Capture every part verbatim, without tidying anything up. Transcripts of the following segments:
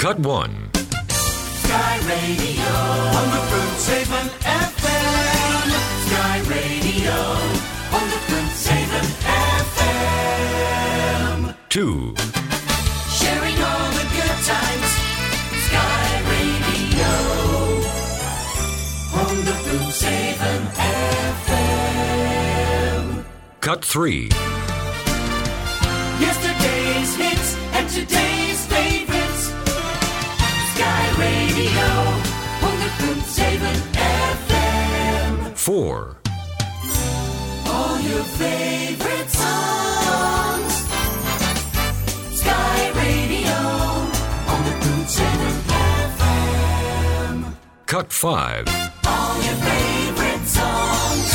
Cut one. Sky Radio, one hundred point seven F M. Sky Radio, one hundred point seven F M. Two. Sharing all the good times. Sky Radio, one hundred point seven F M. Cut three. Yesterday's hits and today's favorites. Sky Radio, one hundred point seven F M. Four. All your favorite songs. Sky Radio, one hundred point seven F M. Cut five. All your favorite songs.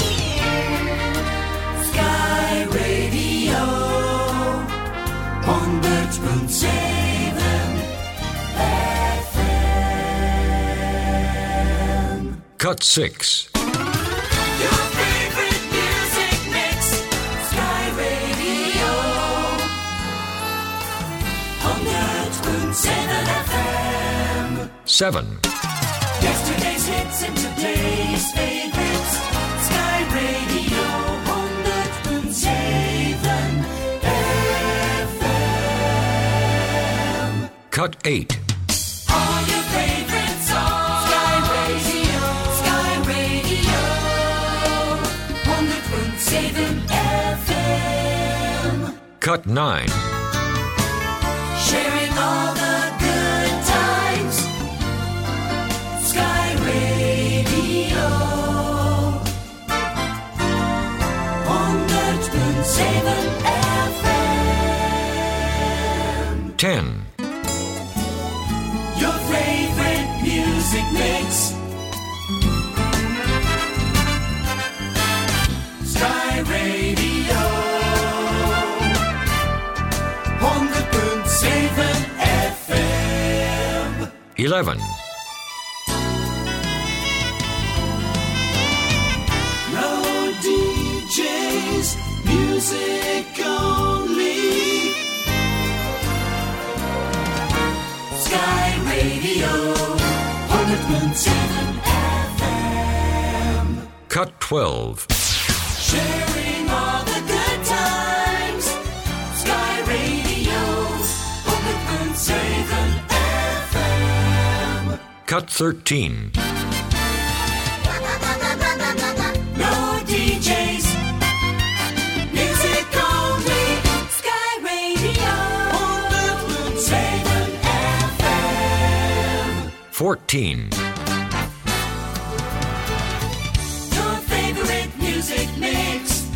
Sky Radio, one hundred point seven F M. Cut six. Your favorite music mix. Sky Radio, one hundred point seven F M. Seven. Yesterday's hits and today's favorites. Sky Radio, one hundred point seven F M. Cut eight. All your favorite songs. Sky Radio, Sky Radio, one hundred point seven F M. Cut nine. Sharing all the good times. Sky Radio, one hundred point seven F M. Ten. Your favorite music mix. Sky Radio, one hundred point seven F M. Eleven. No D Js, music only. Sky Radio, one hundred point seven F M. Cut twelve. Sharing all the good times. Sky Radio, one hundred point seven F M. Cut thirteen. No D Js, music only. Sky Radio, one hundred point seven F M. Fourteen. Your favorite music mix.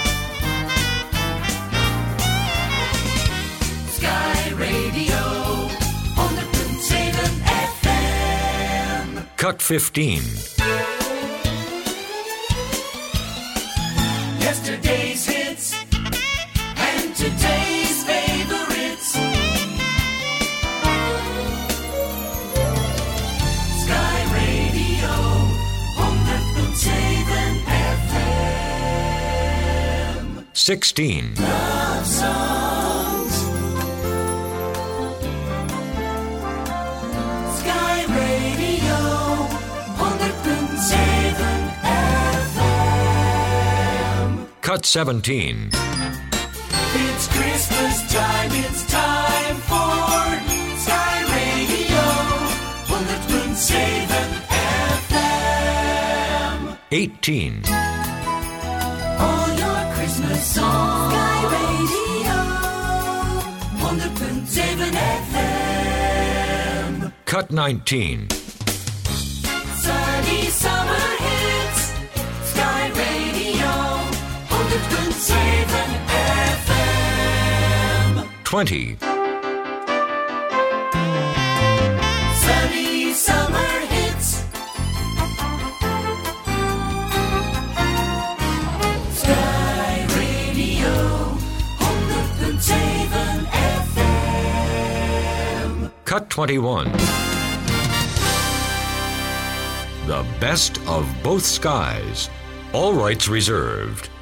Sky Radio, one hundred point seven F M. Cut fifteen. Yesterday's hits and today's favorites. Sky Radio, one hundred point seven F M. Sixteen. Love songs. Sky Radio, one hundred point seven F M. Cut seventeen. It's Christmas time, it's time for Sky Radio, one hundred point seven F M. Eighteen. All your Christmas songs. Sky Radio, one hundred point seven F M. Cut nineteen. Sunny summer hits. Sky Radio, one hundred point seven F M. Twenty. Sunny summer hits. Sky Radio, one hundred point seven F M. Cut twenty-one. The best of both skies. All rights reserved.